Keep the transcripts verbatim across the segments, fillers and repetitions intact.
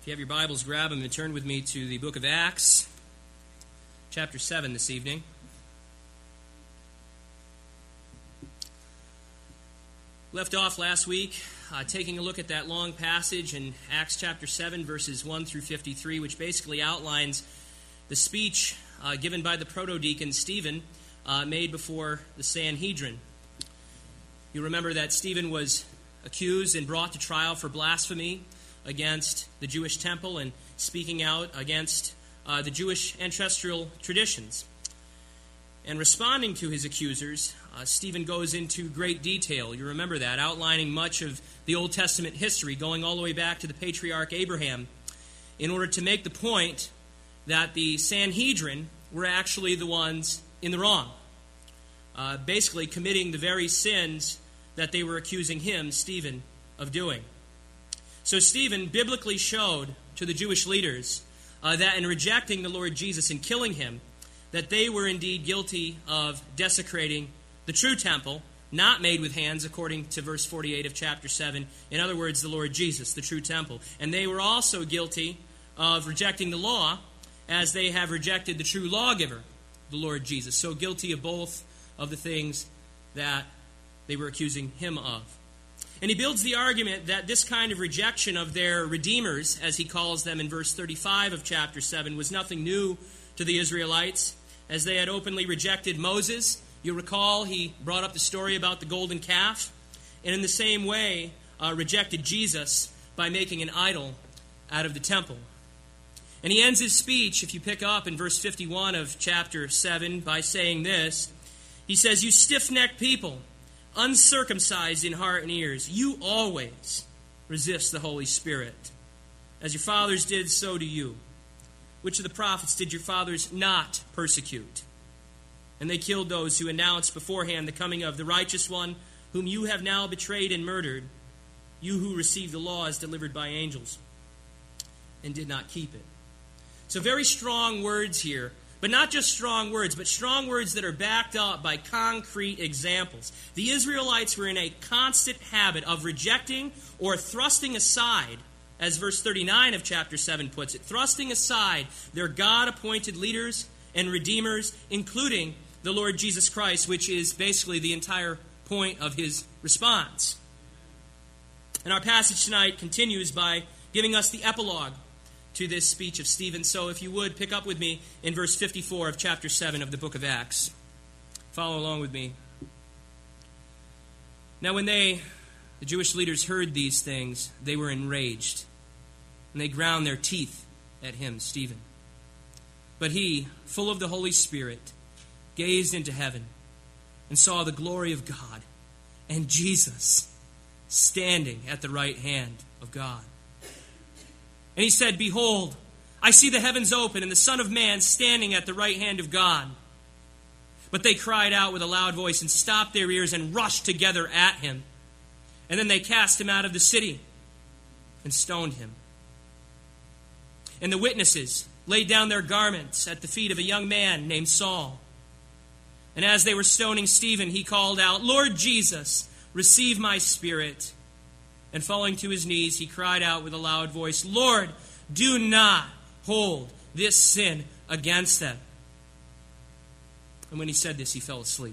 If you have your Bibles, grab them and turn with me to the book of Acts, chapter seven this evening. Left off last week uh, taking a look at that long passage in Acts chapter seven, verses one through fifty-three, which basically outlines the speech uh, given by the proto-deacon Stephen uh, made before the Sanhedrin. You remember that Stephen was accused and brought to trial for blasphemy against the Jewish temple and speaking out against uh, the Jewish ancestral traditions. And responding to his accusers, uh, Stephen goes into great detail. You remember that, outlining much of the Old Testament history, going all the way back to the patriarch Abraham, in order to make the point that the Sanhedrin were actually the ones in the wrong, uh, basically committing the very sins that they were accusing him, Stephen, of doing. So Stephen biblically showed to the Jewish leaders uh, that in rejecting the Lord Jesus and killing him, that they were indeed guilty of desecrating the true temple, not made with hands, according to verse forty-eight of chapter seven. In other words, the Lord Jesus, the true temple. And they were also guilty of rejecting the law, as they have rejected the true lawgiver, the Lord Jesus. So guilty of both of the things that they were accusing him of. And he builds the argument that this kind of rejection of their redeemers, as he calls them in verse thirty-five of chapter seven, was nothing new to the Israelites, as they had openly rejected Moses. You recall he brought up the story about the golden calf, and in the same way uh, rejected Jesus by making an idol out of the temple. And he ends his speech, if you pick up in verse fifty-one of chapter seven, by saying this. He says, "You stiff-necked people, uncircumcised in heart and ears, you always resist the Holy Spirit. As your fathers did, so do you. Which of the prophets did your fathers not persecute? And they killed those who announced beforehand the coming of the righteous one, whom you have now betrayed and murdered, you who received the law as delivered by angels, and did not keep it." So very strong words here. But not just strong words, but strong words that are backed up by concrete examples. The Israelites were in a constant habit of rejecting or thrusting aside, as verse thirty-nine of chapter seven puts it, thrusting aside their God-appointed leaders and redeemers, including the Lord Jesus Christ, which is basically the entire point of his response. And our passage tonight continues by giving us the epilogue to this speech of Stephen. So if you would, pick up with me in verse fifty-four of chapter seven of the book of Acts. Follow along with me. Now when they, the Jewish leaders, heard these things, they were enraged, and they ground their teeth at him, Stephen. But he, full of the Holy Spirit, gazed into heaven and saw the glory of God and Jesus standing at the right hand of God. And he said, "Behold, I see the heavens open and the Son of Man standing at the right hand of God." But they cried out with a loud voice and stopped their ears and rushed together at him. And then they cast him out of the city and stoned him. And the witnesses laid down their garments at the feet of a young man named Saul. And as they were stoning Stephen, he called out, "Lord Jesus, receive my spirit." And falling to his knees, he cried out with a loud voice, "Lord, do not hold this sin against them." And when he said this, he fell asleep.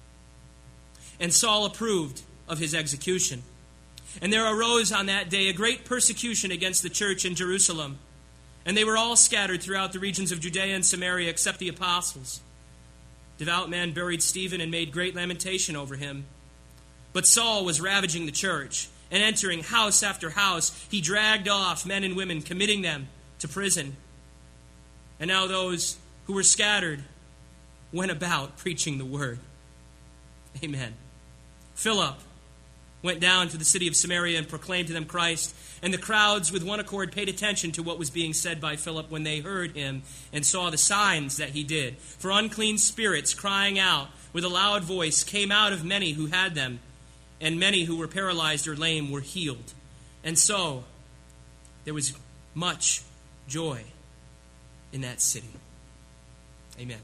And Saul approved of his execution. And there arose on that day a great persecution against the church in Jerusalem. And they were all scattered throughout the regions of Judea and Samaria, except the apostles. Devout men buried Stephen and made great lamentation over him. But Saul was ravaging the church, and entering house after house, he dragged off men and women, committing them to prison. And now those who were scattered went about preaching the word. Amen. Philip went down to the city of Samaria and proclaimed to them Christ. And the crowds with one accord paid attention to what was being said by Philip when they heard him and saw the signs that he did. For unclean spirits, crying out with a loud voice, came out of many who had them, and many who were paralyzed or lame were healed. And so there was much joy in that city. Amen.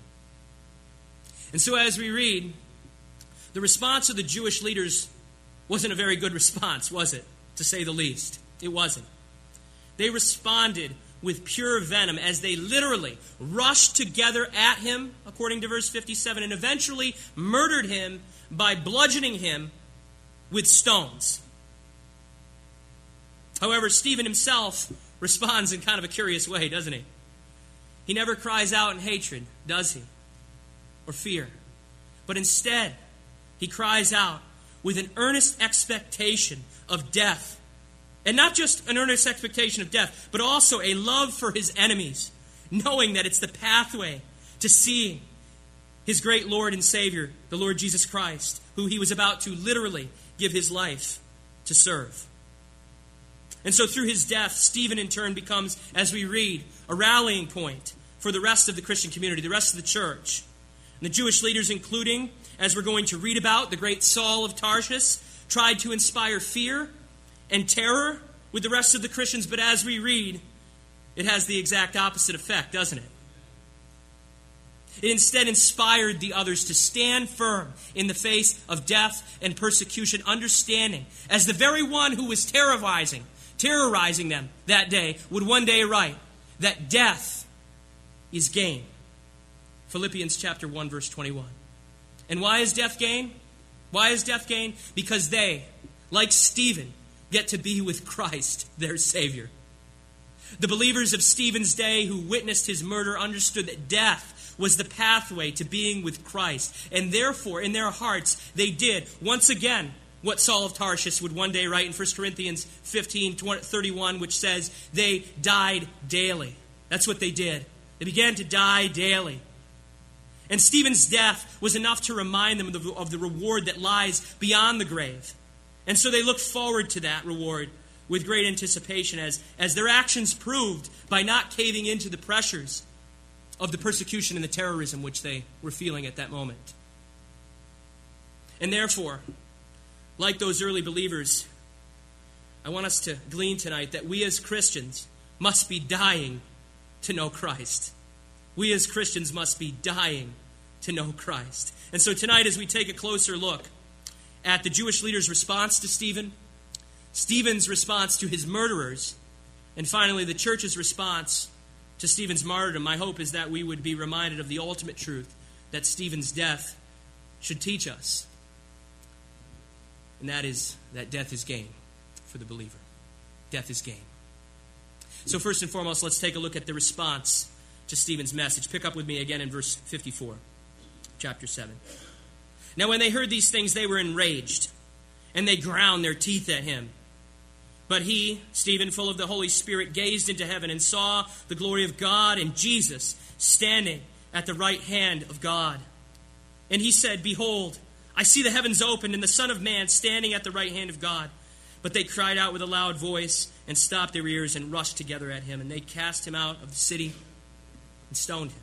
And so as we read, the response of the Jewish leaders wasn't a very good response, was it? To say the least. It wasn't. they responded with pure venom as they literally rushed together at him, according to verse fifty-seven, and eventually murdered him by bludgeoning him with stones. However, Stephen himself responds in kind of a curious way, doesn't he? He never cries out in hatred, does he? Or fear. But instead, he cries out with an earnest expectation of death. And not just an earnest expectation of death, but also a love for his enemies, knowing that it's the pathway to seeing his great Lord and Savior, the Lord Jesus Christ, who he was about to literally give his life to serve. And so through his death, Stephen in turn becomes, as we read, a rallying point for the rest of the Christian community, the rest of the church. And the Jewish leaders, including, as we're going to read about, the great Saul of Tarsus, tried to inspire fear and terror with the rest of the Christians, but as we read, it has the exact opposite effect, doesn't it? It instead inspired the others to stand firm in the face of death and persecution, understanding, as the very one who was terrorizing, terrorizing them that day would one day write, that death is gain. Philippians chapter one, verse twenty-one. And why is death gain? Why is death gain? Because they, like Stephen, get to be with Christ, their Savior. The believers of Stephen's day who witnessed his murder understood that death was the pathway to being with Christ. And therefore, in their hearts, they did, once again, what Saul of Tarsus would one day write in First Corinthians fifteen, thirty-one, which says, they died daily. That's what they did. They began to die daily. And Stephen's death was enough to remind them of the, of the reward that lies beyond the grave. And so they looked forward to that reward with great anticipation as, as their actions proved by not caving into the pressures of the persecution and the terrorism which they were feeling at that moment. And therefore, like those early believers, I want us to glean tonight that we as Christians must be dying to know Christ. We as Christians must be dying to know Christ. And so tonight, as we take a closer look at the Jewish leaders' response to Stephen, Stephen's response to his murderers, and finally the church's response to Stephen's martyrdom, my hope is that we would be reminded of the ultimate truth that Stephen's death should teach us. And that is that death is gain for the believer. Death is gain. So first and foremost, let's take a look at the response to Stephen's message. Pick up with me again in verse fifty-four, chapter seven. Now when they heard these things, they were enraged, and they ground their teeth at him. But he, Stephen, full of the Holy Spirit, gazed into heaven and saw the glory of God and Jesus standing at the right hand of God. And he said, behold, I see the heavens opened and the Son of Man standing at the right hand of God. But they cried out with a loud voice and stopped their ears and rushed together at him. And they cast him out of the city and stoned him.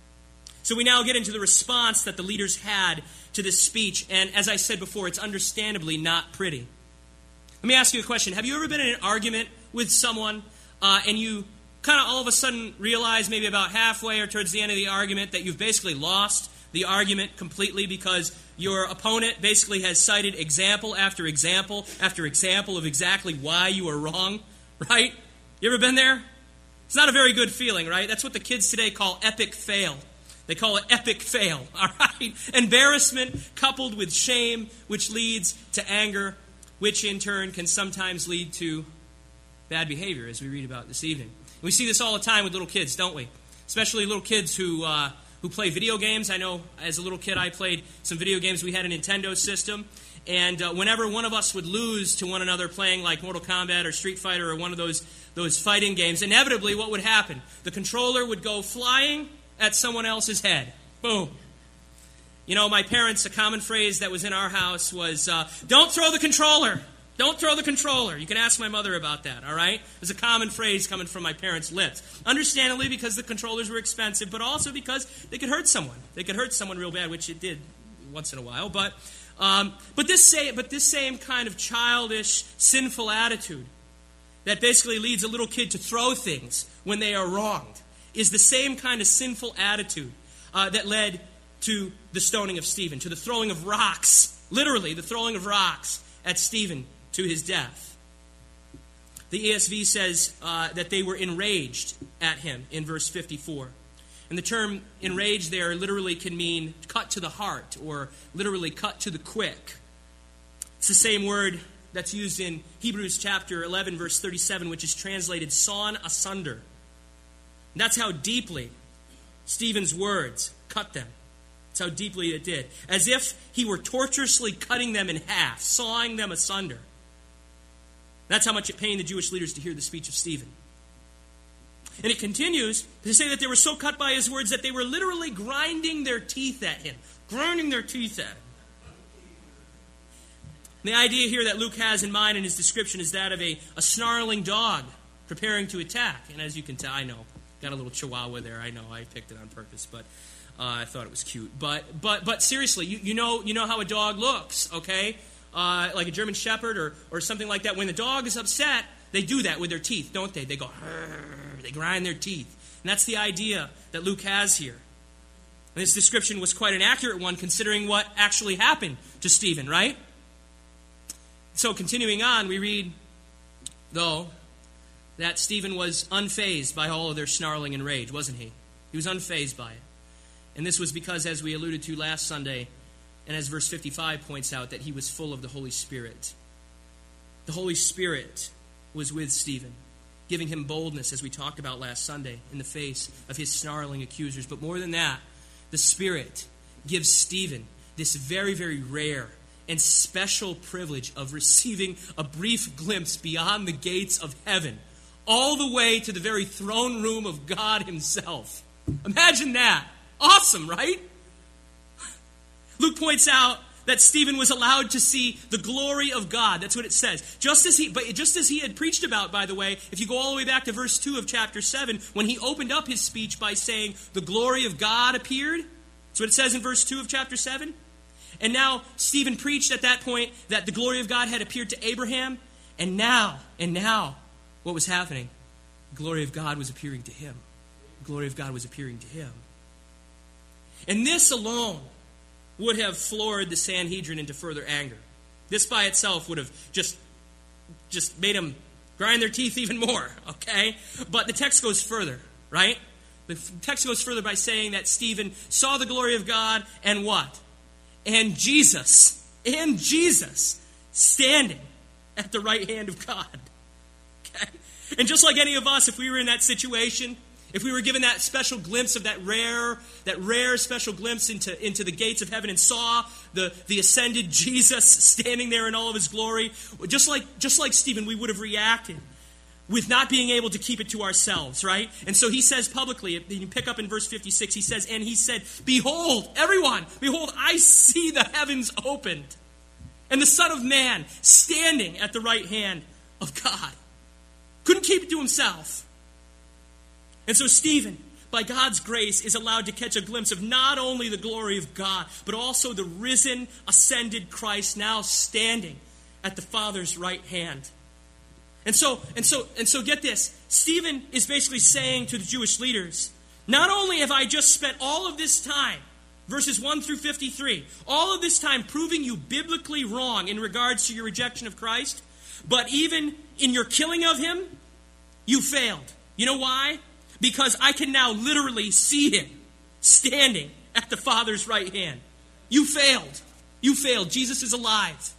So we now get into the response that the leaders had to this speech. And as I said before, it's understandably not pretty. Let me ask you a question. Have you ever been in an argument with someone uh, and you kind of all of a sudden realize maybe about halfway or towards the end of the argument that you've basically lost the argument completely because your opponent basically has cited example after example after example of exactly why you are wrong, right? You ever been there? It's not a very good feeling, right? That's what the kids today call epic fail. They call it epic fail, all right? Embarrassment coupled with shame, which leads to anger, which in turn can sometimes lead to bad behavior, as we read about this evening. And we see this all the time with little kids, don't we? Especially little kids who uh, who play video games. I know as a little kid I played some video games. We had a Nintendo system. And uh, whenever one of us would lose to one another playing like Mortal Kombat or Street Fighter or one of those, those fighting games, inevitably what would happen? The controller would go flying at someone else's head. Boom. You know, my parents, a common phrase that was in our house was, uh, don't throw the controller. Don't throw the controller. You can ask my mother about that, all right? It was a common phrase coming from my parents' lips. Understandably, because the controllers were expensive, but also because they could hurt someone. They could hurt someone real bad, which it did once in a while. But um, but this say, but this same kind of childish, sinful attitude that basically leads a little kid to throw things when they are wronged is the same kind of sinful attitude uh, that led to the stoning of Stephen, to the throwing of rocks, literally the throwing of rocks at Stephen to his death. The E S V says uh, that they were enraged at him in verse fifty-four. And the term enraged there literally can mean cut to the heart, or literally cut to the quick. It's the same word that's used in Hebrews chapter eleven, verse thirty-seven, which is translated sawn asunder. And that's how deeply Stephen's words cut them. That's how deeply it did. As if he were tortuously cutting them in half, sawing them asunder. That's how much it pained the Jewish leaders to hear the speech of Stephen. And it continues to say that they were so cut by his words that they were literally grinding their teeth at him. Grinding their teeth at him. And the idea here that Luke has in mind in his description is that of a, a snarling dog preparing to attack. And as you can tell, I know, got a little chihuahua there. I know, I picked it on purpose, but uh, I thought it was cute. But but but seriously, you, you know you know how a dog looks, okay? Uh, like a German Shepherd or, or something like that. When the dog is upset, they do that with their teeth, don't they? They go, they grind their teeth. And that's the idea that Luke has here. And this description was quite an accurate one considering what actually happened to Stephen, right? So continuing on, we read, though, that Stephen was unfazed by all of their snarling and rage, wasn't he? He was unfazed by it. And this was because, as we alluded to last Sunday, and as verse fifty-five points out, that he was full of the Holy Spirit. The Holy Spirit was with Stephen, giving him boldness, as we talked about last Sunday, in the face of his snarling accusers. But more than that, the Spirit gives Stephen this very, very rare and special privilege of receiving a brief glimpse beyond the gates of heaven, all the way to the very throne room of God himself. Imagine that. Awesome, right? Luke points out that Stephen was allowed to see the glory of God. That's what it says. Just as he, but just as he had preached about, by the way, if you go all the way back to verse two of chapter seven, when he opened up his speech by saying, the glory of God appeared. That's what it says in verse two of chapter seven. And now Stephen preached at that point that the glory of God had appeared to Abraham. And now, and now, what was happening? The glory of God was appearing to him. The glory of God was appearing to him. And this alone would have floored the Sanhedrin into further anger. This by itself would have just, just made them grind their teeth even more, okay? But the text goes further, right? The text goes further by saying that Stephen saw the glory of God and what? And Jesus, and Jesus standing at the right hand of God. Okay? And just like any of us, if we were in that situation, if we were given that special glimpse of that rare, that rare special glimpse into, into the gates of heaven and saw the, the ascended Jesus standing there in all of his glory, just like, just like Stephen, we would have reacted with not being able to keep it to ourselves, right? And so he says publicly, you pick up in verse fifty-six, he says, and he said, behold, everyone, behold, I see the heavens opened, and the Son of Man standing at the right hand of God. Couldn't keep it to himself. And so Stephen, by God's grace, is allowed to catch a glimpse of not only the glory of God, but also the risen, ascended Christ now standing at the Father's right hand. And so, and so, and so get this. Stephen is basically saying to the Jewish leaders, not only have I just spent all of this time, verses one through fifty-three, all of this time proving you biblically wrong in regards to your rejection of Christ, but even in your killing of him, you failed. You know why? Because I can now literally see him standing at the Father's right hand. You failed. You failed. Jesus is alive.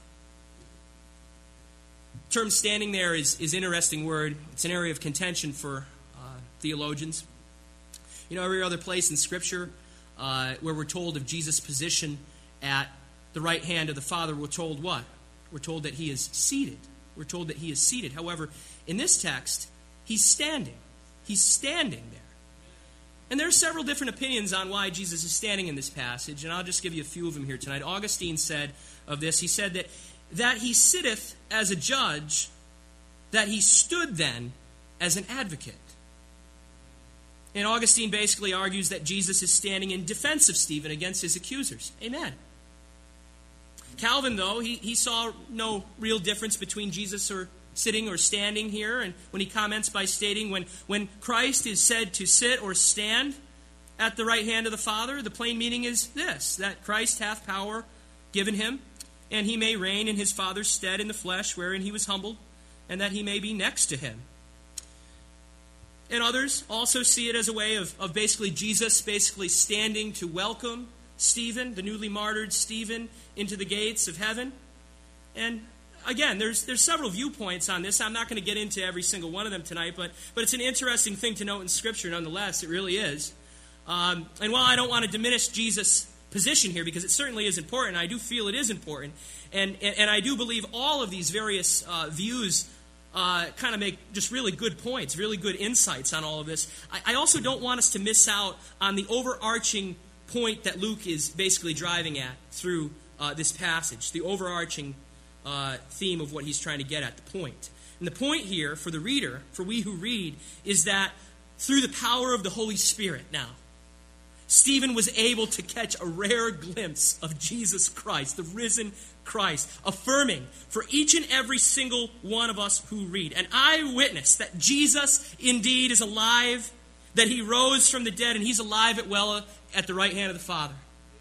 The term standing there is, is an interesting word. It's an area of contention for uh, theologians. You know, every other place in Scripture uh, where we're told of Jesus' position at the right hand of the Father, we're told what? We're told that he is seated. We're told that he is seated. However, in this text, he's standing. He's standing there. And there are several different opinions on why Jesus is standing in this passage, and I'll just give you a few of them here tonight. Augustine said of this, he said that, that he sitteth as a judge, that he stood then as an advocate. And Augustine basically argues that Jesus is standing in defense of Stephen against his accusers. Amen. Calvin, though, he, he saw no real difference between Jesus or sitting or standing here, and when he comments by stating when, when Christ is said to sit or stand at the right hand of the Father, the plain meaning is this, that Christ hath power given him, and he may reign in his Father's stead in the flesh, wherein he was humbled, and that he may be next to him. And others also see it as a way of, of basically Jesus basically standing to welcome Stephen, the newly martyred Stephen, into the gates of heaven. And again, there's there's several viewpoints on this. I'm not going to get into every single one of them tonight, but, but it's an interesting thing to note in Scripture nonetheless. It really is. Um, and while I don't want to diminish Jesus' position here, because it certainly is important, I do feel it is important, and, and, and I do believe all of these various uh, views uh, kind of make just really good points, really good insights on all of this. I, I also don't want us to miss out on the overarching point that Luke is basically driving at through uh, this passage, the overarching uh, theme of what he's trying to get at, the point. And the point here for the reader, for we who read, is that through the power of the Holy Spirit now, Stephen was able to catch a rare glimpse of Jesus Christ, the risen Christ, affirming for each and every single one of us who read, an eyewitness that Jesus indeed is alive, that he rose from the dead, and he's alive at well at the right hand of the Father.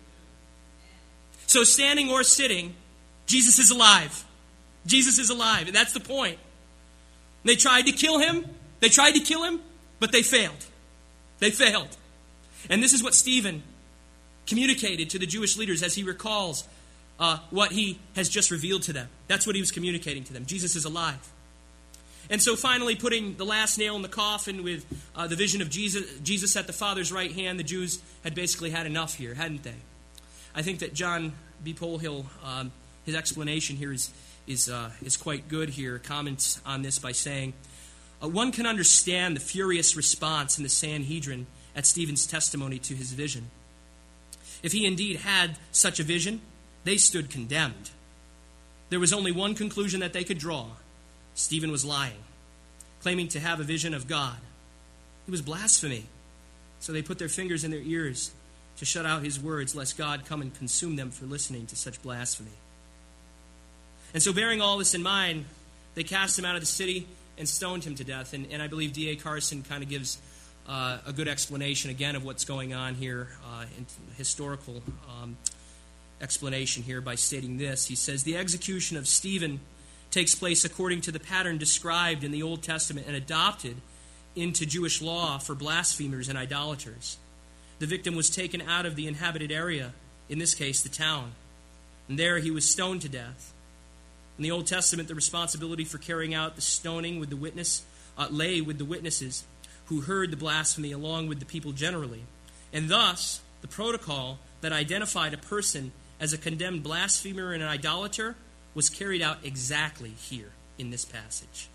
So standing or sitting, Jesus is alive. Jesus is alive, and that's the point. They tried to kill him. They tried to kill him, but they failed. They failed. And this is what Stephen communicated to the Jewish leaders as he recalls uh, what he has just revealed to them. That's what he was communicating to them. Jesus is alive. And so finally, putting the last nail in the coffin with uh, the vision of Jesus, Jesus at the Father's right hand, the Jews had basically had enough here, hadn't they? I think that John B. Polhill, um, his explanation here is, is, uh, is quite good here. Comments on this by saying, uh, one can understand the furious response in the Sanhedrin at Stephen's testimony to his vision. If he indeed had such a vision, they stood condemned. There was only one conclusion that they could draw. Stephen was lying, claiming to have a vision of God. It was blasphemy. So they put their fingers in their ears to shut out his words, lest God come and consume them for listening to such blasphemy. And so bearing all this in mind, they cast him out of the city and stoned him to death. And, and I believe D A Carson kind of gives Uh, a good explanation, again, of what's going on here, uh, in historical um, explanation here by stating this. He says, the execution of Stephen takes place according to the pattern described in the Old Testament and adopted into Jewish law for blasphemers and idolaters. The victim was taken out of the inhabited area, in this case, the town, and there he was stoned to death. In the Old Testament, the responsibility for carrying out the stoning with the witness uh, lay with the witnesses who heard the blasphemy along with the people generally. And thus, the protocol that identified a person as a condemned blasphemer and an idolater was carried out exactly here in this passage.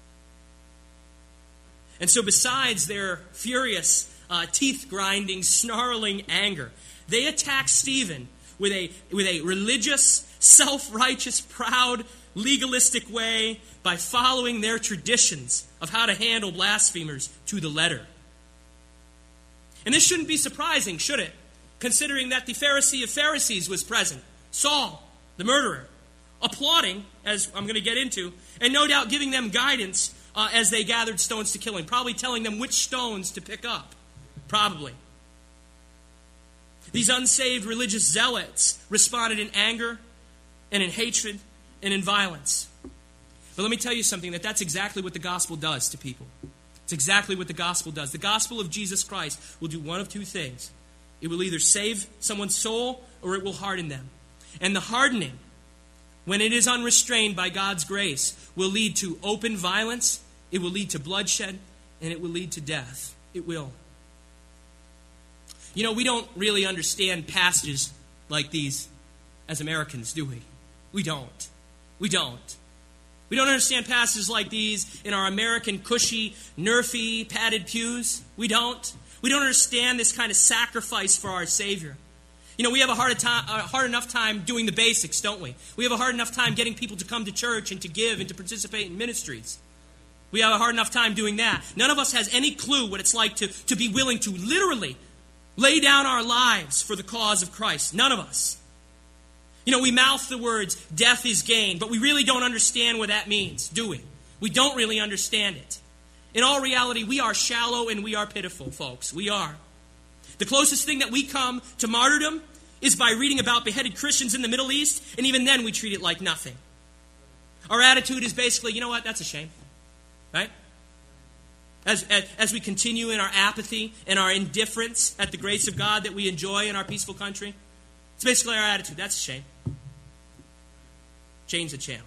And so besides their furious, uh, teeth-grinding, snarling anger, they attack Stephen with a, with a religious, self-righteous, proud, legalistic way by following their traditions of how to handle blasphemers to the letter. And this shouldn't be surprising, should it? Considering that the Pharisee of Pharisees was present, Saul, the murderer, applauding, as I'm going to get into, and no doubt giving them guidance uh, as they gathered stones to kill him, probably telling them which stones to pick up, probably. These unsaved religious zealots responded in anger and in hatred and in violence. But let me tell you something, that that's exactly what the gospel does to people. It's exactly what the gospel does. The gospel of Jesus Christ will do one of two things. It will either save someone's soul or it will harden them. And the hardening, when it is unrestrained by God's grace, will lead to open violence, it will lead to bloodshed, and it will lead to death. It will. You know, we don't really understand passages like these as Americans, do we? We don't. We don't. We don't understand passages like these in our American cushy, nerfy, padded pews. We don't. We don't understand this kind of sacrifice for our Savior. You know, we have a hard, time, a hard enough time doing the basics, don't we? We have a hard enough time getting people to come to church and to give and to participate in ministries. We have a hard enough time doing that. None of us has any clue what it's like to, to be willing to literally lay down our lives for the cause of Christ. None of us. You know, we mouth the words, death is gain, but we really don't understand what that means, do we? We don't really understand it. In all reality, we are shallow and we are pitiful, folks. We are. The closest thing that we come to martyrdom is by reading about beheaded Christians in the Middle East, and even then we treat it like nothing. Our attitude is basically, you know what, that's a shame. Right? As, as, as we continue in our apathy and our indifference at the grace of God that we enjoy in our peaceful country, it's basically our attitude. That's a shame. Change the channel.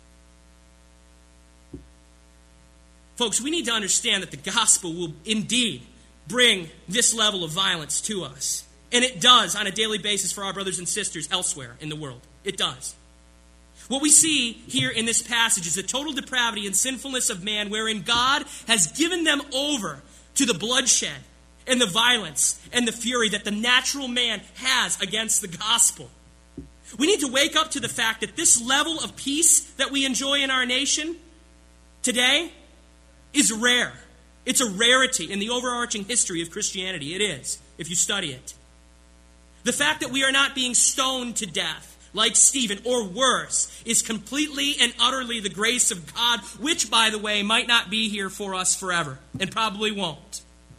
Folks, we need to understand that the gospel will indeed bring this level of violence to us. And it does on a daily basis for our brothers and sisters elsewhere in the world. It does. What we see here in this passage is the total depravity and sinfulness of man, wherein God has given them over to the bloodshed and the violence and the fury that the natural man has against the gospel. We need to wake up to the fact that this level of peace that we enjoy in our nation today is rare. It's a rarity in the overarching history of Christianity. It is, if you study it. The fact that we are not being stoned to death like Stephen, or worse, is completely and utterly the grace of God, which, by the way, might not be here for us forever, and probably won't.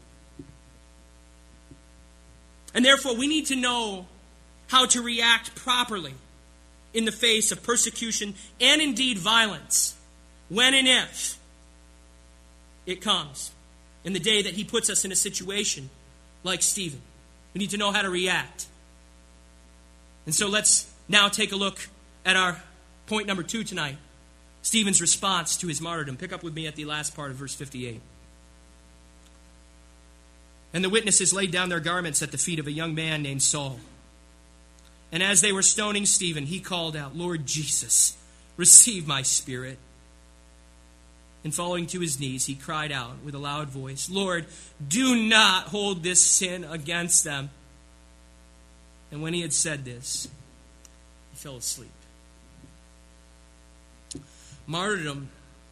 And therefore, we need to know how to react properly in the face of persecution and indeed violence, when and if it comes, in the day that he puts us in a situation like Stephen. We need to know how to react. And so let's now take a look at our point number two tonight. Stephen's response to his martyrdom. Pick up with me at the last part of verse fifty-eight. And the witnesses laid down their garments at the feet of a young man named Saul. And as they were stoning Stephen, he called out, Lord Jesus, receive my spirit. And falling to his knees, he cried out with a loud voice, Lord, do not hold this sin against them. And when he had said this, he fell asleep. Martyrdom,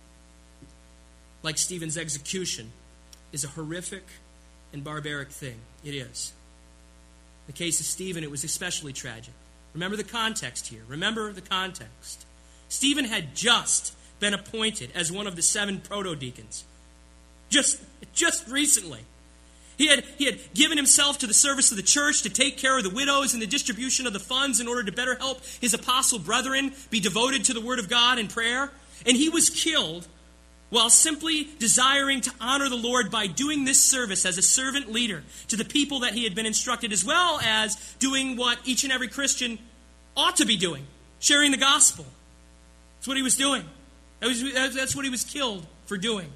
like Stephen's execution, is a horrific and barbaric thing. It is. In the case of Stephen, it was especially tragic. Remember the context here. Remember the context. Stephen had just been appointed as one of the seven proto-deacons. Just, just recently. He had, he had given himself to the service of the church to take care of the widows and the distribution of the funds in order to better help his apostle brethren be devoted to the word of God and prayer. And he was killed while simply desiring to honor the Lord by doing this service as a servant leader to the people that he had been instructed, as well as doing what each and every Christian ought to be doing, sharing the gospel. That's what he was doing. That was, that's what he was killed for doing.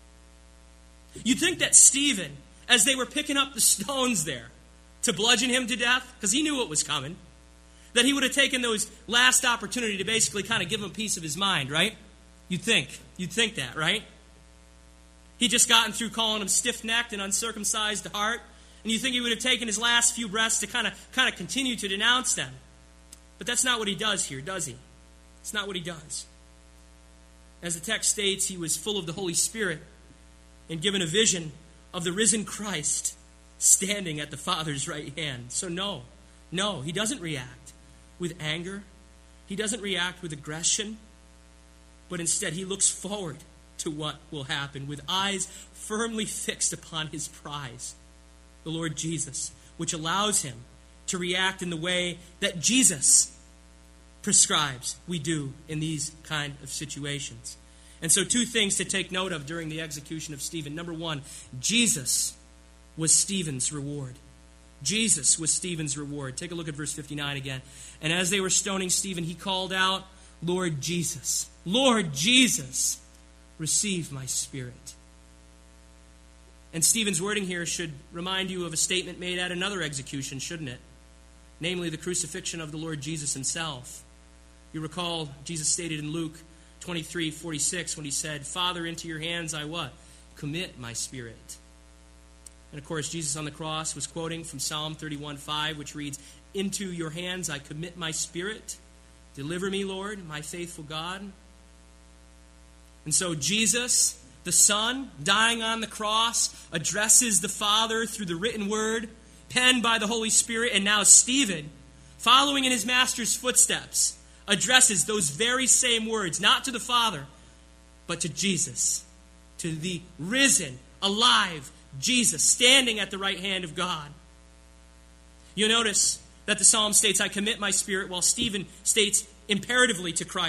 You'd think that Stephen, as they were picking up the stones there to bludgeon him to death, because he knew what was coming, that he would have taken those last opportunity to basically kind of give him a piece of his mind, right? You'd think. You'd think that, right? He'd just gotten through calling him stiff-necked and uncircumcised at heart, and you think he would have taken his last few breaths to kind of, kind of continue to denounce them. But that's not what he does here, does he? It's not what he does. As the text states, he was full of the Holy Spirit and given a vision of the risen Christ standing at the Father's right hand. So no, no, he doesn't react with anger. He doesn't react with aggression. But instead, he looks forward to what will happen with eyes firmly fixed upon his prize, the Lord Jesus, which allows him to react in the way that Jesus prescribes we do in these kind of situations. And so two things to take note of during the execution of Stephen. Number one, Jesus was Stephen's reward. Jesus was Stephen's reward. Take a look at verse fifty-nine again. And as they were stoning Stephen, he called out, Lord Jesus, Lord Jesus, receive my spirit. And Stephen's wording here should remind you of a statement made at another execution, shouldn't it? Namely, the crucifixion of the Lord Jesus himself. You recall Jesus stated in Luke twenty-three forty-six when he said, Father, into your hands I what? Commit my spirit. And of course, Jesus on the cross was quoting from Psalm thirty-one five, which reads, Into your hands I commit my spirit. Deliver me, Lord, my faithful God. And so Jesus, the Son, dying on the cross, addresses the Father through the written word, penned by the Holy Spirit. And now Stephen, following in his master's footsteps, addresses those very same words, not to the Father, but to Jesus, to the risen, alive Jesus, standing at the right hand of God. You'll notice that the psalm states, I commit my spirit, while Stephen states imperatively to Christ,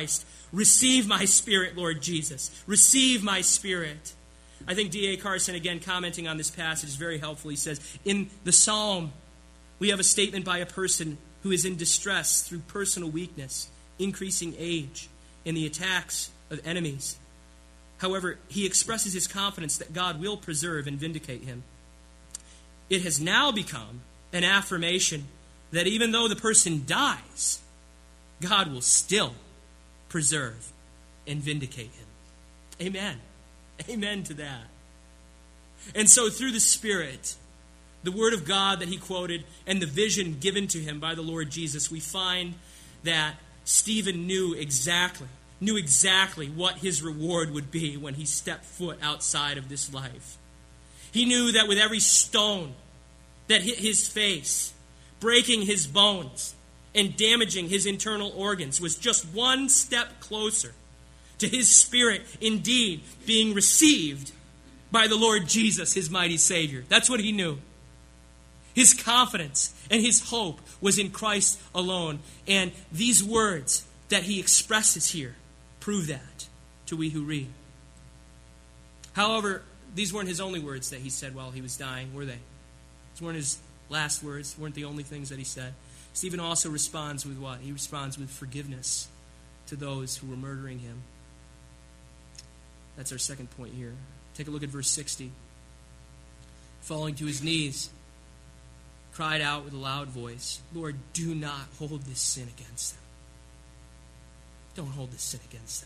Receive my spirit, Lord Jesus. Receive my spirit. I think D A Carson, again, commenting on this passage, is very helpful. He says, in the psalm, we have a statement by a person who is in distress through personal weakness, increasing age, and the attacks of enemies. However, he expresses his confidence that God will preserve and vindicate him. It has now become an affirmation that even though the person dies, God will still preserve and vindicate him. Amen. Amen to that. And so through the Spirit, the Word of God that he quoted, and the vision given to him by the Lord Jesus, we find that Stephen knew exactly, knew exactly what his reward would be when he stepped foot outside of this life. He knew that with every stone that hit his face, breaking his bones and damaging his internal organs, was just one step closer to his spirit indeed being received by the Lord Jesus, his mighty Savior. That's what he knew. His confidence and his hope was in Christ alone. And these words that he expresses here prove that to we who read. However, these weren't his only words that he said while he was dying, were they? These weren't his last words, weren't the only things that he said. Stephen also responds with what? He responds with forgiveness to those who were murdering him. That's our second point here. Take a look at verse sixty. Falling to his knees, cried out with a loud voice, Lord, do not hold this sin against them. Don't hold this sin against them.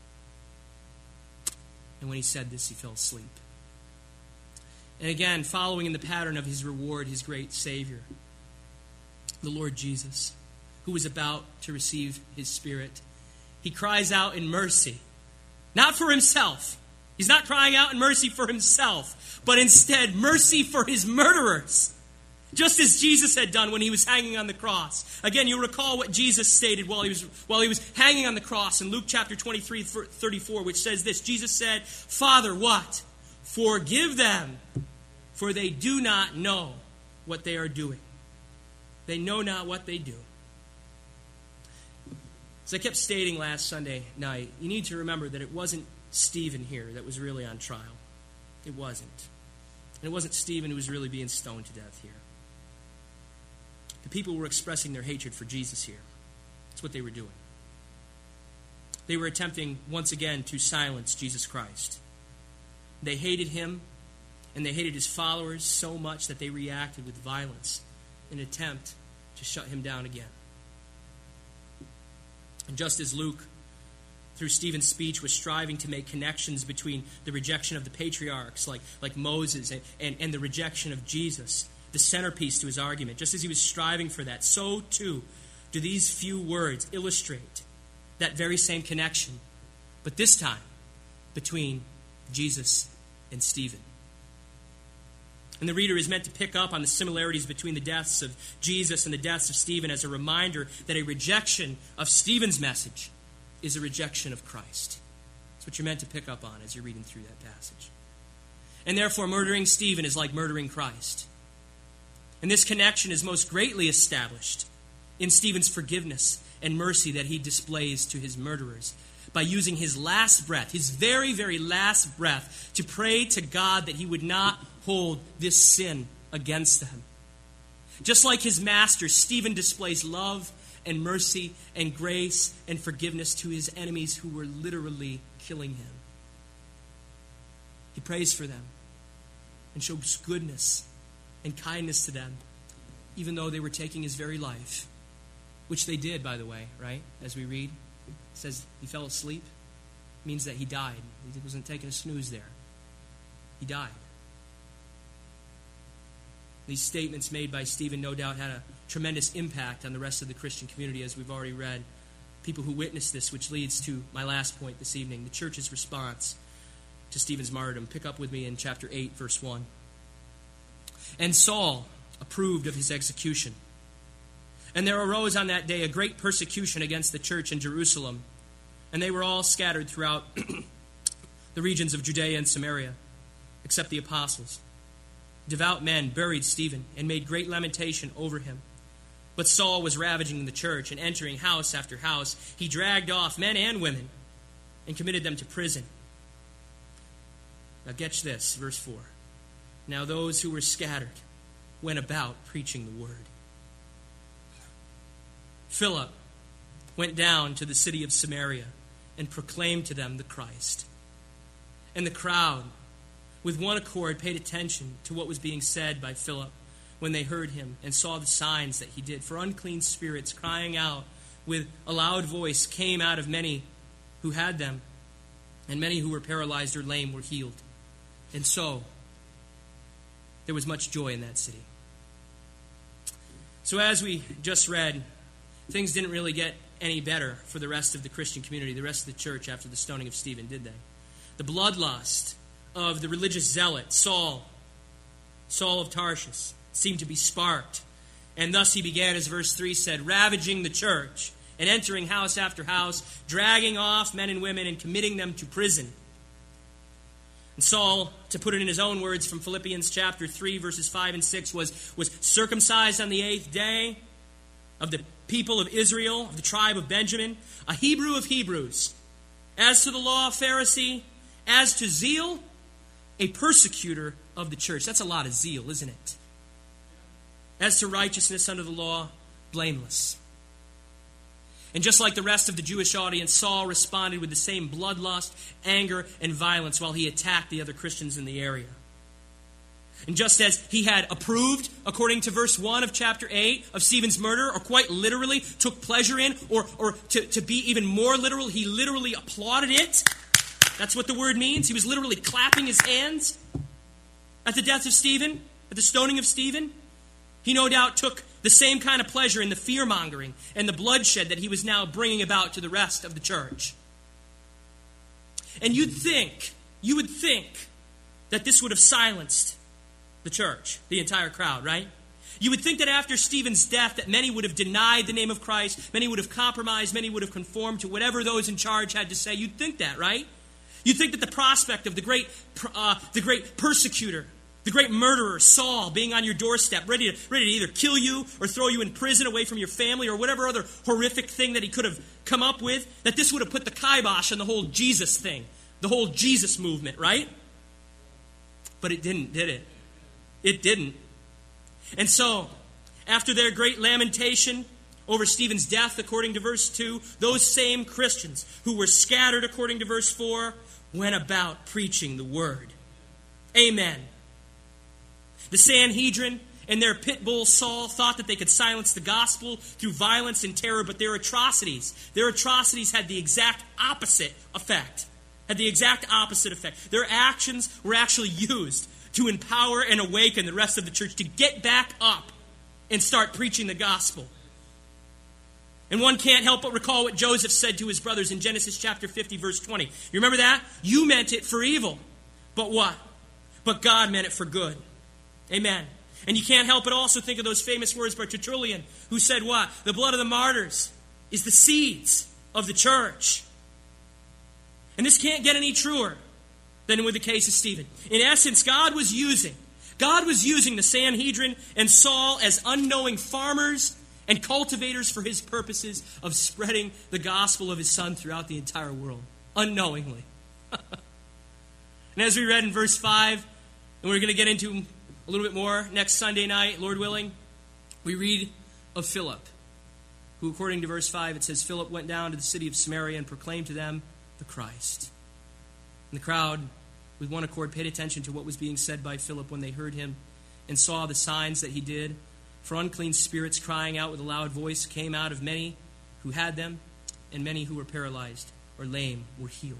And when he said this, he fell asleep. And again, following in the pattern of his reward, his great Savior, the Lord Jesus, who was about to receive his Spirit, he cries out in mercy, not for himself. He's not crying out in mercy for himself, but instead mercy for his murderers, just as Jesus had done when he was hanging on the cross. Again, you recall what Jesus stated while he was while he was hanging on the cross in Luke chapter twenty-three, thirty-four, which says this. Jesus said, Father, what? Forgive them, for they do not know what they are doing. They know not what they do. As I kept stating last Sunday night, you need to remember that it wasn't Stephen here that was really on trial. It wasn't. And it wasn't Stephen who was really being stoned to death here. The people were expressing their hatred for Jesus here. That's what they were doing. They were attempting once again to silence Jesus Christ. They hated him, and they hated his followers so much that they reacted with violence in an attempt to shut him down again. And just as Luke, through Stephen's speech, was striving to make connections between the rejection of the patriarchs like, like Moses and, and, and the rejection of Jesus, the centerpiece to his argument, just as he was striving for that, so too do these few words illustrate that very same connection, but this time between Jesus and Stephen. And the reader is meant to pick up on the similarities between the deaths of Jesus and the deaths of Stephen as a reminder that a rejection of Stephen's message is a rejection of Christ. That's what you're meant to pick up on as you're reading through that passage. And therefore, murdering Stephen is like murdering Christ. And this connection is most greatly established in Stephen's forgiveness and mercy that he displays to his murderers by using his last breath, his very, very last breath, to pray to God that he would not hold this sin against them. Just like his master, Stephen displays love and mercy and grace and forgiveness to his enemies who were literally killing him. He prays for them and shows goodness and kindness to them, even though they were taking his very life, which they did, by the way, right? As we read, it says he fell asleep. It means that he died. He wasn't taking a snooze there. He died. These statements made by Stephen no doubt had a tremendous impact on the rest of the Christian community, as we've already read. People who witnessed this, which leads to my last point this evening, the church's response to Stephen's martyrdom. Pick up with me in chapter eight, verse one. And Saul approved of his execution. And there arose on that day a great persecution against the church in Jerusalem, and they were all scattered throughout the regions of Judea and Samaria, except the apostles. Devout men buried Stephen and made great lamentation over him. But Saul was ravaging the church, and entering house after house, he dragged off men and women and committed them to prison. Now catch this, verse four. Now those who were scattered went about preaching the word. Philip went down to the city of Samaria and proclaimed to them the Christ. And the crowd, with one accord, paid attention to what was being said by Philip when they heard him and saw the signs that he did. For unclean spirits, crying out with a loud voice, came out of many who had them, and many who were paralyzed or lame were healed. And so, there was much joy in that city. So as we just read, things didn't really get any better for the rest of the Christian community, the rest of the church after the stoning of Stephen, did they? The bloodlust of the religious zealot, Saul, Saul of Tarshish, seemed to be sparked. And thus he began, as verse three said, ravaging the church and entering house after house, dragging off men and women and committing them to prison. And Saul, to put it in his own words from Philippians chapter three, verses five and six, was, was circumcised on the eighth day, of the people of Israel, of the tribe of Benjamin, a Hebrew of Hebrews. As to the law, a Pharisee. As to zeal, a persecutor of the church. That's a lot of zeal, isn't it? As to righteousness under the law, blameless. And just like the rest of the Jewish audience, Saul responded with the same bloodlust, anger, and violence while he attacked the other Christians in the area. And just as he had approved, according to verse one of chapter eight, of Stephen's murder, or quite literally took pleasure in, or, or to, to be even more literal, he literally applauded it. That's what the word means. He was literally clapping his hands at the death of Stephen, at the stoning of Stephen. He no doubt took the same kind of pleasure in the fear-mongering and the bloodshed that he was now bringing about to the rest of the church. And you'd think, you would think that this would have silenced the church, the entire crowd, right? You would think that after Stephen's death that many would have denied the name of Christ, many would have compromised, many would have conformed to whatever those in charge had to say. You'd think that, right? You'd think that the prospect of the great, uh, the great persecutor, the great murderer, Saul, being on your doorstep, ready to, ready to either kill you or throw you in prison away from your family or whatever other horrific thing that he could have come up with, that this would have put the kibosh on the whole Jesus thing, the whole Jesus movement, right? But it didn't, did it? It didn't. And so, after their great lamentation over Stephen's death, according to verse two, those same Christians who were scattered, according to verse four, went about preaching the word. Amen. The Sanhedrin and their pit bull Saul thought that they could silence the gospel through violence and terror, but their atrocities, their atrocities had the exact opposite effect. Had the exact opposite effect. Their actions were actually used to empower and awaken the rest of the church to get back up and start preaching the gospel. And one can't help but recall what Joseph said to his brothers in Genesis chapter fifty, verse twenty. You remember that? You meant it for evil. But what? But God meant it for good. Amen. And you can't help but also think of those famous words by Tertullian, who said what? The blood of the martyrs is the seeds of the church. And this can't get any truer than with the case of Stephen. In essence, God was using, God was using the Sanhedrin and Saul as unknowing farmers and cultivators for his purposes of spreading the gospel of his Son throughout the entire world. Unknowingly. And as we read in verse five, and we're going to get into a little bit more next Sunday night, Lord willing, we read of Philip, who according to verse five, it says, Philip went down to the city of Samaria and proclaimed to them the Christ. And the crowd, with one accord, paid attention to what was being said by Philip when they heard him and saw the signs that he did. For unclean spirits, crying out with a loud voice, came out of many who had them, and many who were paralyzed or lame were healed.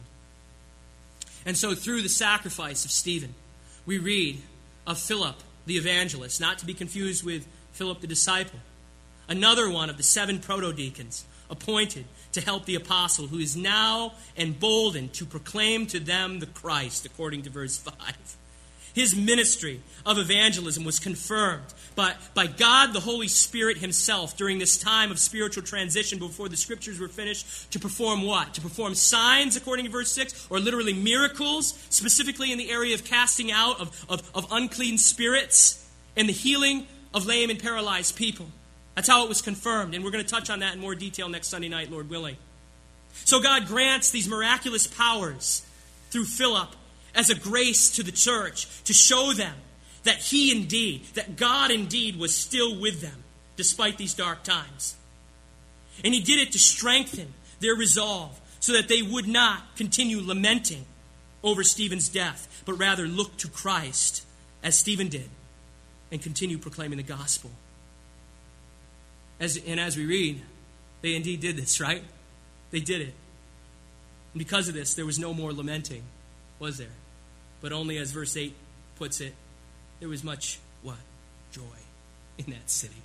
And so through the sacrifice of Stephen, we read of Philip the evangelist, not to be confused with Philip the disciple, another one of the seven proto-deacons appointed to help the apostle, who is now emboldened to proclaim to them the Christ, according to verse five. His ministry of evangelism was confirmed by, by God the Holy Spirit himself during this time of spiritual transition before the scriptures were finished, to perform what? To perform signs, according to verse six, or literally miracles, specifically in the area of casting out of, of, of unclean spirits and the healing of lame and paralyzed people. That's how it was confirmed, and we're going to touch on that in more detail next Sunday night, Lord willing. So God grants these miraculous powers through Philip as a grace to the church to show them that he indeed, that God indeed was still with them despite these dark times. And he did it to strengthen their resolve so that they would not continue lamenting over Stephen's death, but rather look to Christ as Stephen did and continue proclaiming the gospel. As, and as we read, they indeed did this, right? They did it. And because of this, there was no more lamenting, was there? But only, as verse eight puts it, there was much, what? Joy in that city.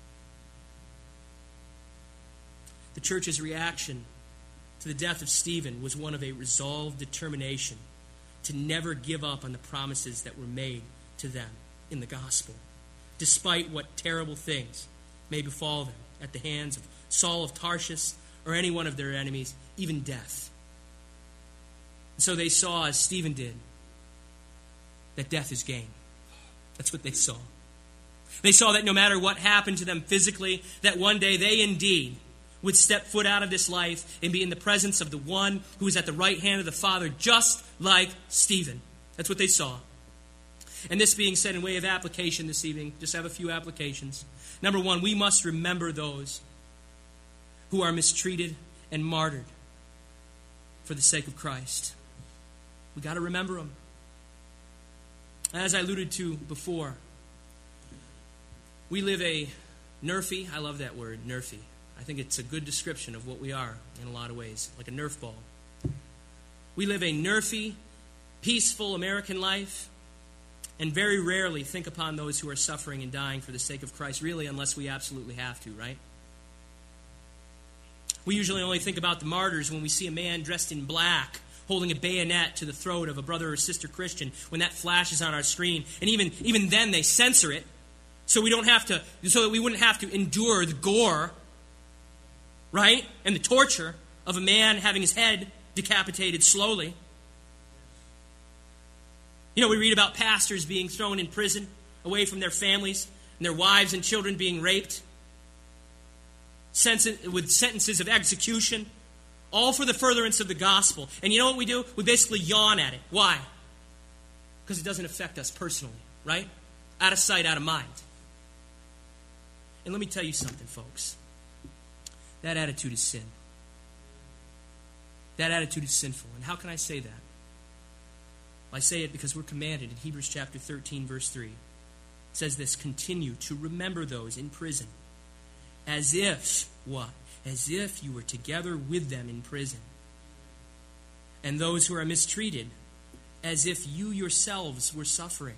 The church's reaction to the death of Stephen was one of a resolved determination to never give up on the promises that were made to them in the gospel, despite what terrible things may befall them at the hands of Saul of Tarshish or any one of their enemies, even death. And so they saw, as Stephen did, that death is gain. That's what they saw. They saw that no matter what happened to them physically, that one day they indeed would step foot out of this life and be in the presence of the one who is at the right hand of the Father, just like Stephen. That's what they saw. And this being said, in way of application this evening, just have a few applications. Number one, we must remember those who are mistreated and martyred for the sake of Christ. We got to remember them. As I alluded to before, we live a nerfy, I love that word, nerfy. I think it's a good description of what we are in a lot of ways, like a Nerf ball. We live a nerfy, peaceful American life, and very rarely think upon those who are suffering and dying for the sake of Christ, really, unless we absolutely have to, right? We usually only think about the martyrs when we see a man dressed in black holding a bayonet to the throat of a brother or sister Christian, when that flashes on our screen. And even, even then they censor it so we don't have to, so that we wouldn't have to endure the gore, right? And the torture of a man having his head decapitated slowly. You know, we read about pastors being thrown in prison away from their families and their wives and children being raped with sentences of execution, all for the furtherance of the gospel. And you know what we do? We basically yawn at it. Why? Because it doesn't affect us personally, right? Out of sight, out of mind. And let me tell you something, folks. That attitude is sin. That attitude is sinful. And how can I say that? Well, I say it because we're commanded in Hebrews chapter thirteen, verse three. It says this, continue to remember those in prison as if, what? As if you were together with them in prison. And those who are mistreated, as if you yourselves were suffering.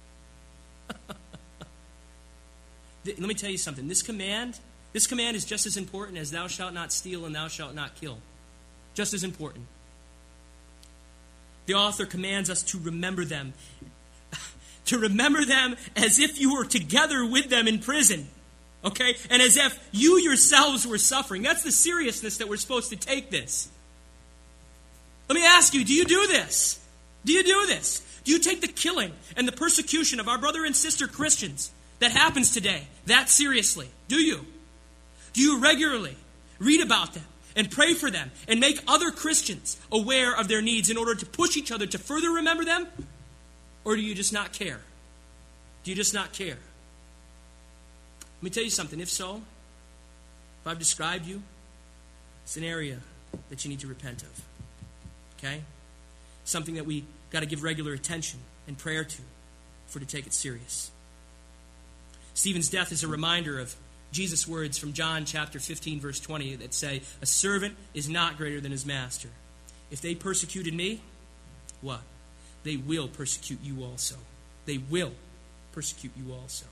Let me tell you something. This command, this command is just as important as thou shalt not steal and thou shalt not kill. Just as important. The author commands us to remember them. To remember them as if you were together with them in prison. Okay? And as if you yourselves were suffering. That's the seriousness that we're supposed to take this. Let me ask you, do you do this? Do you do this? Do you take the killing and the persecution of our brother and sister Christians that happens today that seriously? Do you? Do you regularly read about them and pray for them and make other Christians aware of their needs in order to push each other to further remember them? Or do you just not care? Do you just not care? Let me tell you something. If so, if I've described you, it's an area that you need to repent of. Okay? Something that we got to give regular attention and prayer to for to take it serious. Stephen's death is a reminder of Jesus' words from John chapter fifteen, verse twenty that say, a servant is not greater than his master. If they persecuted me, what? They will persecute you also. They will persecute you also.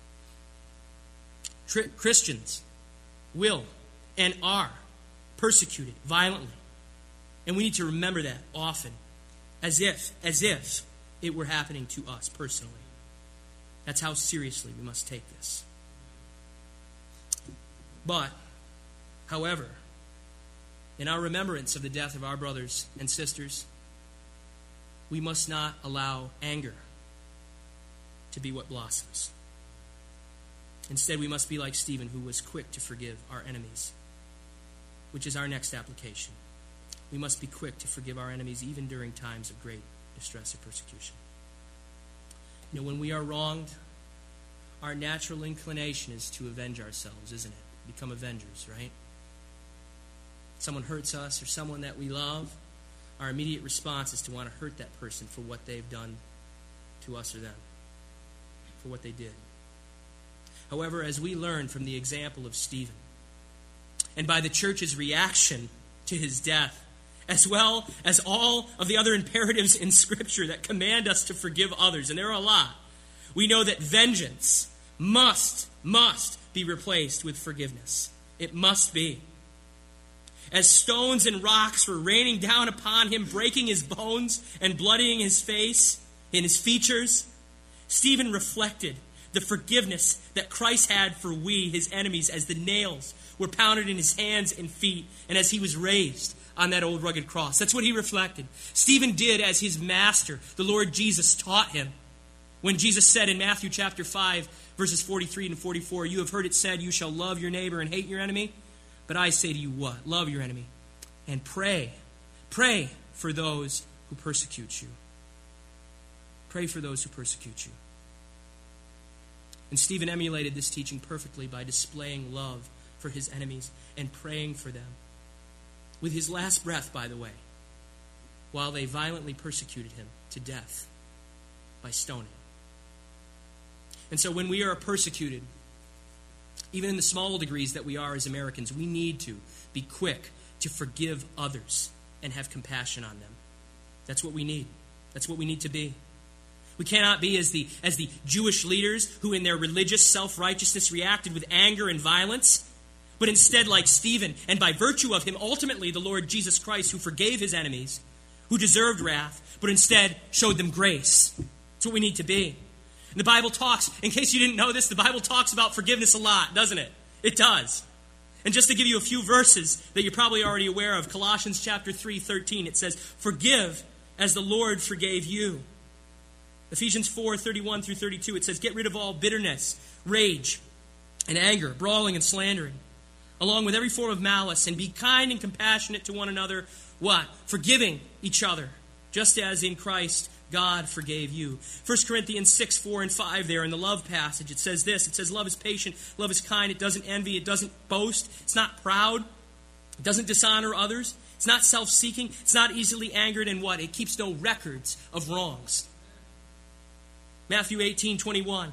Tri- Christians will and are persecuted violently. And we need to remember that often, as if, as if it were happening to us personally. That's how seriously we must take this. But, however, in our remembrance of the death of our brothers and sisters, we must not allow anger to be what blossoms. Instead, we must be like Stephen, who was quick to forgive our enemies, which is our next application. we must be quick to forgive our enemies even during times of great distress or persecution. You know, when we are wronged, our natural inclination is to avenge ourselves, isn't it? Become avengers, right? Someone hurts us or someone that we love, our immediate response is to want to hurt that person for what they've done to us or them, for what they did. However, as we learn from the example of Stephen, and by the church's reaction to his death, as well as all of the other imperatives in Scripture that command us to forgive others, and there are a lot, we know that vengeance must, must be replaced with forgiveness. It must be. As stones and rocks were raining down upon him, breaking his bones and bloodying his face and his features, Stephen reflected the forgiveness that Christ had for we, his enemies, as the nails were pounded in his hands and feet, and as he was raised on that old rugged cross. That's what he reflected. Stephen did as his master, the Lord Jesus, taught him. When Jesus said in Matthew chapter five, verses forty-three and forty-four, "You have heard it said, you shall love your neighbor and hate your enemy. But I say to you what? Love your enemy and pray. Pray for those who persecute you." Pray for those who persecute you. And Stephen emulated this teaching perfectly by displaying love for his enemies and praying for them. With his last breath, by the way, while they violently persecuted him to death by stoning. And so when we are persecuted, even in the small degrees that we are as Americans, we need to be quick to forgive others and have compassion on them. That's what we need. That's what we need to be. We cannot be as the, as the Jewish leaders who in their religious self-righteousness reacted with anger and violence, but instead like Stephen, and by virtue of him, ultimately the Lord Jesus Christ, who forgave his enemies, who deserved wrath, but instead showed them grace. That's what we need to be. And the Bible talks, in case you didn't know this, the Bible talks about forgiveness a lot, doesn't it? It does. And just to give you a few verses that you're probably already aware of, Colossians chapter three, thirteen, it says, "Forgive as the Lord forgave you." Ephesians four, thirty-one through thirty-two, it says, "Get rid of all bitterness, rage, and anger, brawling and slandering, along with every form of malice, and be kind and compassionate to one another." What? Forgiving each other, just as in Christ God forgave you. First Corinthians six, four and five there in the love passage, it says this. It says, "Love is patient, love is kind, it doesn't envy, it doesn't boast, it's not proud, it doesn't dishonor others, it's not self-seeking, it's not easily angered, and what? It keeps no records of wrongs." Matthew eighteen, twenty-one.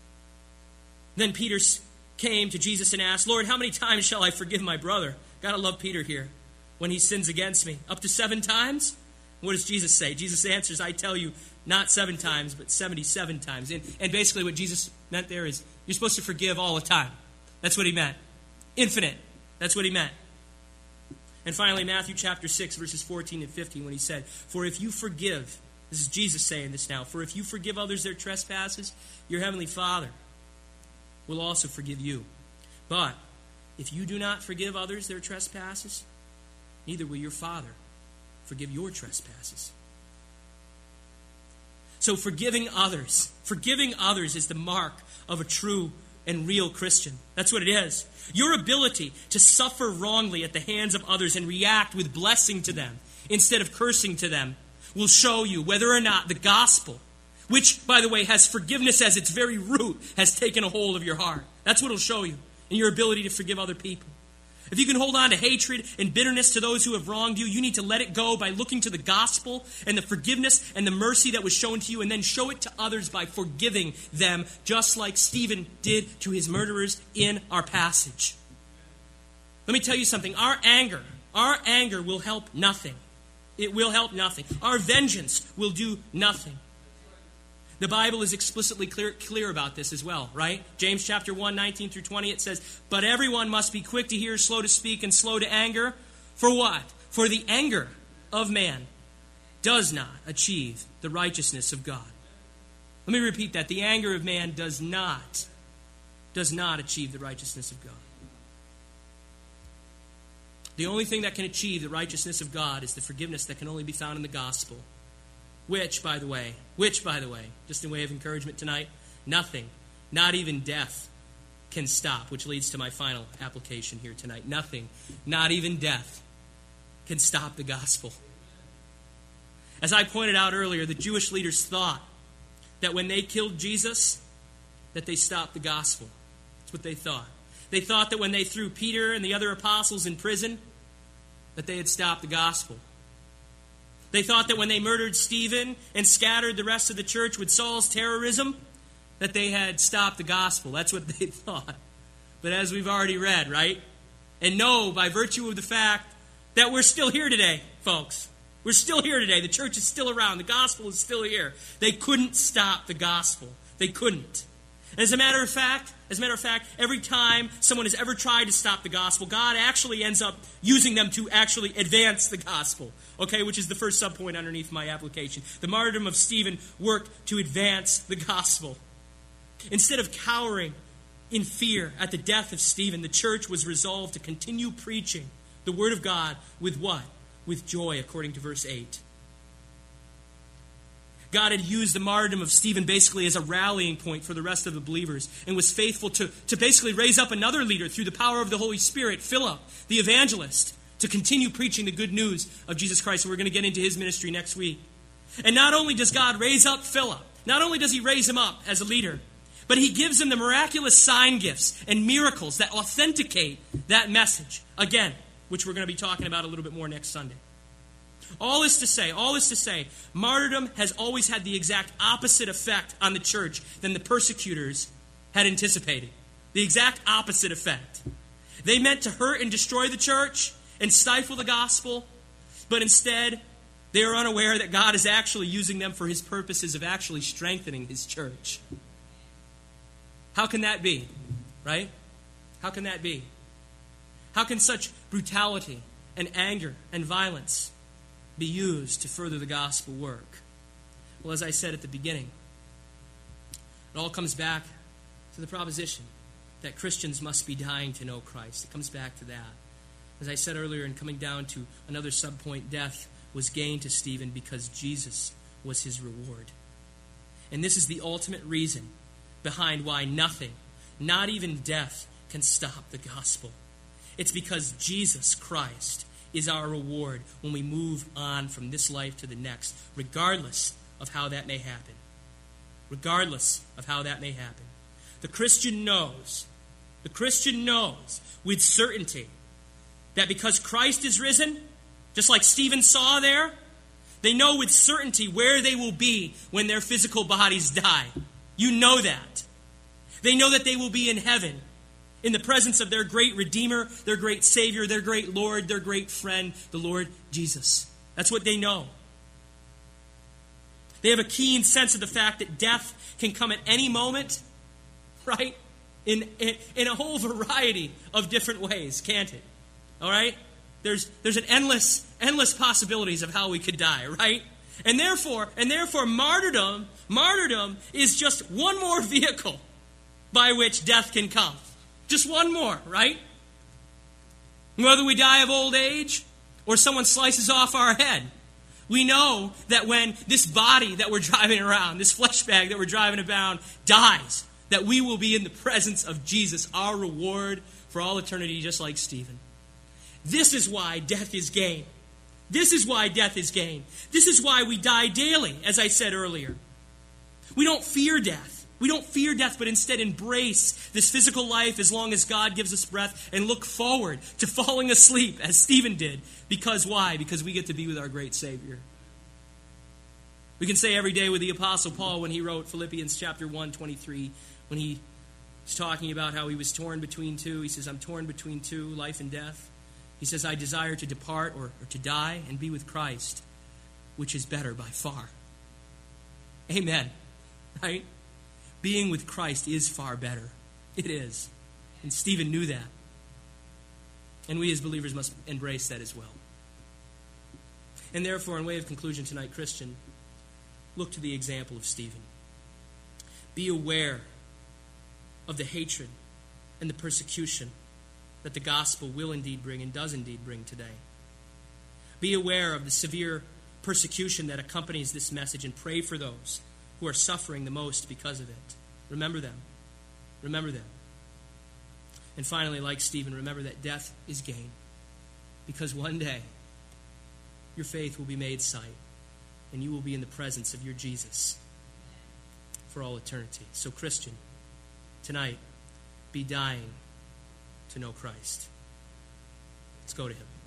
Then Peter came to Jesus and asked, "Lord, how many times shall I forgive my brother?" Gotta love Peter here. "When he sins against me? Up to seven times?" What does Jesus say? Jesus answers, "I tell you, not seven times, but seventy-seven times." And, and basically what Jesus meant there is, you're supposed to forgive all the time. That's what he meant. Infinite. That's what he meant. And finally, Matthew chapter six, verses fourteen and fifteen, when he said, "For if you forgive," this is Jesus saying this now, "for if you forgive others their trespasses, your heavenly Father will also forgive you. But if you do not forgive others their trespasses, neither will your Father forgive your trespasses." So forgiving others, forgiving others is the mark of a true and real Christian. That's what it is. Your ability to suffer wrongly at the hands of others and react with blessing to them instead of cursing to them will show you whether or not the gospel, which, by the way, has forgiveness as its very root, has taken a hold of your heart. That's what it'll show you in your ability to forgive other people. If you can hold on to hatred and bitterness to those who have wronged you, you need to let it go by looking to the gospel and the forgiveness and the mercy that was shown to you, and then show it to others by forgiving them, just like Stephen did to his murderers in our passage. Let me tell you something. Our anger, our anger will help nothing. It will help nothing. Our vengeance will do nothing. The Bible is explicitly clear, clear about this as well, right? James chapter one, nineteen through twenty, it says, "But everyone must be quick to hear, slow to speak, and slow to anger." For what? For the anger of man does not achieve the righteousness of God. Let me repeat that. The anger of man does not, does not achieve the righteousness of God. The only thing that can achieve the righteousness of God is the forgiveness that can only be found in the gospel. Which, by the way, which, by the way, just in way of encouragement tonight, nothing, not even death, can stop, which leads to my final application here tonight. Nothing, not even death, can stop the gospel. As I pointed out earlier, the Jewish leaders thought that when they killed Jesus, that they stopped the gospel. That's what they thought. They thought that when they threw Peter and the other apostles in prison, that they had stopped the gospel. They thought that when they murdered Stephen and scattered the rest of the church with Saul's terrorism, that they had stopped the gospel. That's what they thought. But as we've already read, right? And know by virtue of the fact that we're still here today, folks. We're still here today. The church is still around. The gospel is still here. They couldn't stop the gospel. They couldn't. As a matter of fact, as a matter of fact, every time someone has ever tried to stop the gospel, God actually ends up using them to actually advance the gospel. Okay, which is the first subpoint underneath my application. The martyrdom of Stephen worked to advance the gospel. Instead of cowering in fear at the death of Stephen, the church was resolved to continue preaching the word of God with what? With joy, according to verse eight. God had used the martyrdom of Stephen basically as a rallying point for the rest of the believers and was faithful to, to basically raise up another leader through the power of the Holy Spirit, Philip, the evangelist, to continue preaching the good news of Jesus Christ. And we're going to get into his ministry next week. And not only does God raise up Philip, not only does he raise him up as a leader, but he gives him the miraculous sign gifts and miracles that authenticate that message. Again, which we're going to be talking about a little bit more next Sunday. All is to say, all is to say, martyrdom has always had the exact opposite effect on the church than the persecutors had anticipated. The exact opposite effect. They meant to hurt and destroy the church and stifle the gospel, but instead they are unaware that God is actually using them for his purposes of actually strengthening his church. How can that be? Right? How can that be? How can such brutality and anger and violence be used to further the gospel work? Well, as I said at the beginning, it all comes back to the proposition that Christians must be dying to know Christ. It comes back to that. As I said earlier, in coming down to another subpoint, death was gain to Stephen because Jesus was his reward. And this is the ultimate reason behind why nothing, not even death, can stop the gospel. It's because Jesus Christ is our reward when we move on from this life to the next, regardless of how that may happen. Regardless of how that may happen. The Christian knows, the Christian knows with certainty that because Christ is risen, just like Stephen saw there, they know with certainty where they will be when their physical bodies die. You know that. They know that they will be in heaven, in the presence of their great Redeemer, their great Savior, their great Lord, their great friend, the Lord Jesus. That's what they know. They have a keen sense of the fact that death can come at any moment, right? In, in, in a whole variety of different ways, can't it? All right? There's, there's an endless, endless possibilities of how we could die, right? And therefore, and therefore martyrdom, martyrdom is just one more vehicle by which death can come. Just one more, right? Whether we die of old age or someone slices off our head, we know that when this body that we're driving around, this flesh bag that we're driving around, dies, that we will be in the presence of Jesus, our reward for all eternity, just like Stephen. This is why death is gain. This is why death is gain. This is why we die daily, as I said earlier. We don't fear death. We don't fear death, but instead embrace this physical life as long as God gives us breath and look forward to falling asleep, as Stephen did. Because why? Because we get to be with our great Savior. We can say every day with the Apostle Paul when he wrote Philippians chapter one, twenty-three, when he was talking about how he was torn between two. He says, I'm torn between two, life and death. He says, I desire to depart or, or to die and be with Christ, which is better by far. Amen. Right? Being with Christ is far better. It is. And Stephen knew that. And we as believers must embrace that as well. And therefore, in way of conclusion tonight, Christian, look to the example of Stephen. Be aware of the hatred and the persecution that the gospel will indeed bring and does indeed bring today. Be aware of the severe persecution that accompanies this message and pray for those who are suffering the most because of it. Remember them. Remember them. And finally, like Stephen, remember that death is gain. Because one day, your faith will be made sight, and you will be in the presence of your Jesus for all eternity. So, Christian, tonight, be dying to know Christ. Let's go to him.